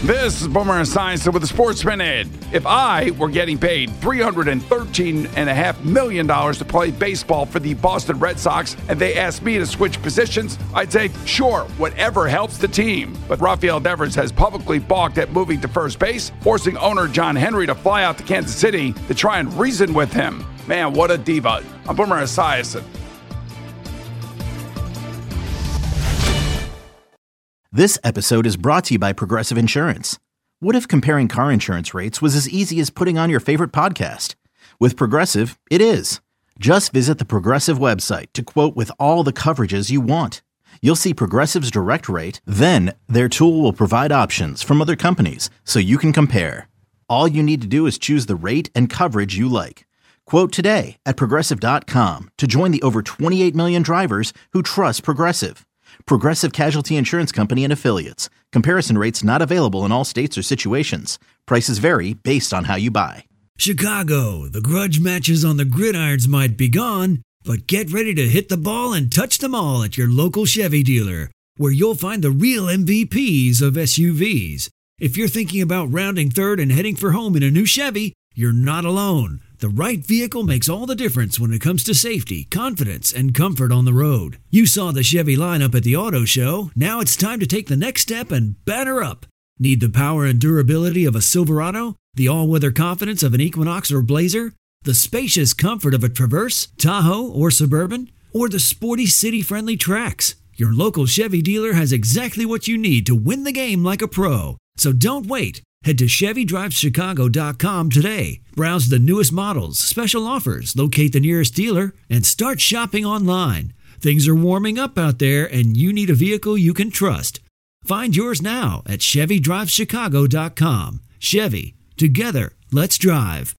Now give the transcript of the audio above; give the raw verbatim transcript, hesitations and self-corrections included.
This is Boomer Esiason with the Sports Minute. If I were getting paid three hundred thirteen point five million dollars to play baseball for the Boston Red Sox and they asked me to switch positions, I'd say, sure, whatever helps the team. But Rafael Devers has publicly balked at moving to first base, forcing owner John Henry to fly out to Kansas City to try and reason with him. Man, what a diva. I'm Boomer Esiason. This episode is brought to you by Progressive Insurance. What if comparing car insurance rates was as easy as putting on your favorite podcast? With Progressive, it is. Just visit the Progressive website to quote with all the coverages you want. You'll see Progressive's direct rate, then their tool will provide options from other companies so you can compare. All you need to do is choose the rate and coverage you like. Quote today at Progressive dot com to join the over twenty-eight million drivers who trust Progressive. Progressive Casualty Insurance Company and Affiliates. Comparison rates not available in all states or situations. Prices vary based on how you buy. Chicago, the grudge matches on the gridirons might be gone, but get ready to hit the ball and touch them all at your local Chevy dealer, where you'll find the real M V Ps of S U Vs. If you're thinking about rounding third and heading for home in a new Chevy, you're not alone. The right vehicle makes all the difference when it comes to safety, confidence, and comfort on the road. You saw the Chevy lineup at the auto show. Now it's time to take the next step and batter up. Need the power and durability of a Silverado? The all-weather confidence of an Equinox or Blazer? The spacious comfort of a Traverse, Tahoe, or Suburban? Or the sporty city-friendly Trax? Your local Chevy dealer has exactly what you need to win the game like a pro. So don't wait. Head to Chevy Drives Chicago dot com today. Browse the newest models, special offers, locate the nearest dealer, and start shopping online. Things are warming up out there, and you need a vehicle you can trust. Find yours now at Chevy Drives Chicago dot com. Chevy, together, let's drive.